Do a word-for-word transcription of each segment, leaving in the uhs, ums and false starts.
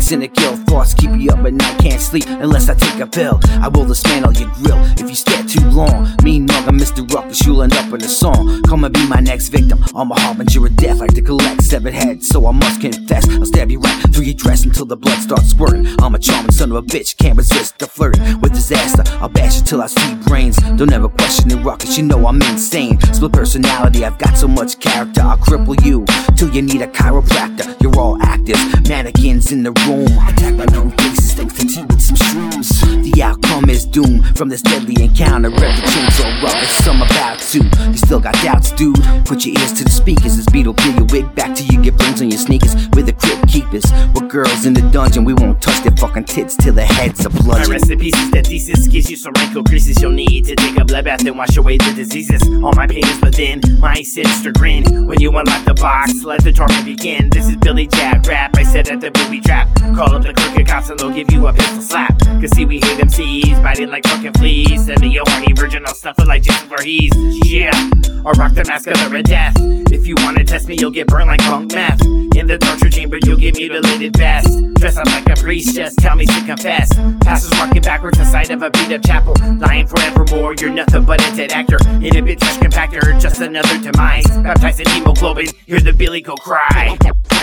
cynic, ill thoughts keep you up at night, can't sleep unless I take a pill. I will dismantle your grill if you stare too long. Mean mug, I'm Mister Ruckus, you'll end up in a song. Come and be my next victim, I'm a harbinger of death. Like to collect severed heads, so I must confess. I'll stab you right through your dress until the blood starts squirting. I'm a charming son of a bitch, can't resist the flirting with disaster. I'll bash you till I see brains. Don't ever question the ruckus, you know I'm insane. Split personality, I've got so much character. I'll cripple you till you need a chiropractor. You're all actors, mannequins in the room. Attack my known faces, thanks to tea with some shrooms. The outcome is doom from this deadly encounter. Everything's all ruckus, I'm about to. You still got doubts, dude? Put your ears to the speakers. This beat will peel your wig back till you get burns on your sneakers. We're the crypt keepers, we're girls in the dungeon. We won't touch their fucking tits till their heads are bludgeoned. My recipe is that thesis gives you some wrinkle creases. You'll need to take a bloodbath and wash away the diseases. All my pain is within my sinister grin. When you unlock the box, let the torment begin. This is Billy Jack rap, I said at the booby trap. Call up the crooked cops and they'll give you a pistol slap. Cause see we hate M Cs, biting like fucking fleas. Send me a horny virgin, I'll stuff it like Jason Voorhees. Yeah, or rock the mask of the red death. If you wanna test me, you'll get burned like punk meth. In the torture chamber, you'll get mutilated best. Dress up like a priest, just tell me to confess. Pastors walking backwards inside of a beat up chapel. Lying forevermore, you're nothing but a dead actor. In a bitch trash compactor, just another demise. Baptized in hemoglobin, hear the Billy go cry.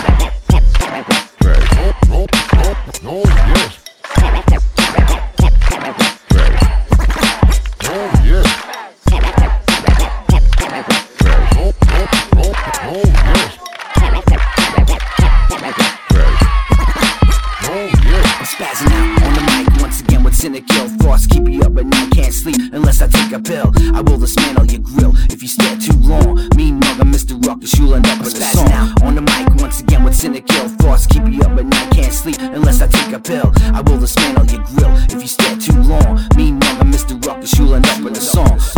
Oh, oh, oh, yes. Oh, yes. Spazzing out on the mic once again with cynic, ill thoughts keep you up at night, can't sleep unless I take a pill. I will dismantle your grill if you stare too long. Mean mug, I'm Mister Ruckus, you'll end up in a song. Out on the mic once again with cynic, ill thoughts keep you up at night, can't sleep unless I take a pill. I will dismantle your grill if you stare too long. Mean mug, I'm Mister Ruckus, you'll end up in a song.